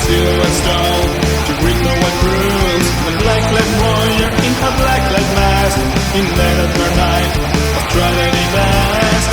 silhouette stone to read the white rules. The black-clad warrior in her black-clad mask, in that other night of tragedy mask.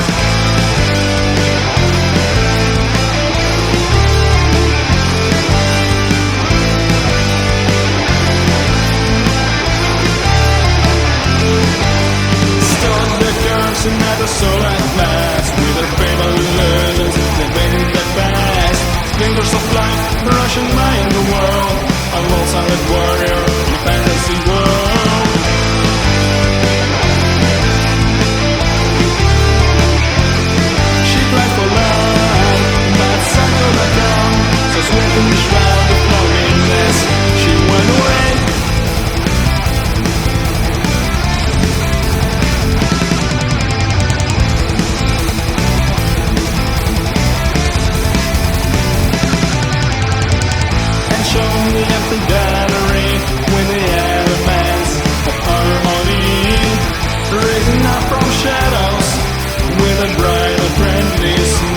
At the soul at last, with their fatal illusions, they made it that fast. Splinters of light, rushing by in the world, a lone silent warrior in a fantasy world. She cried for love, but sun will not come, so swift in the shroud of loneliness, she went away. The empty gallery with the elements of harmony, raising up from shadows with a bright apprentice.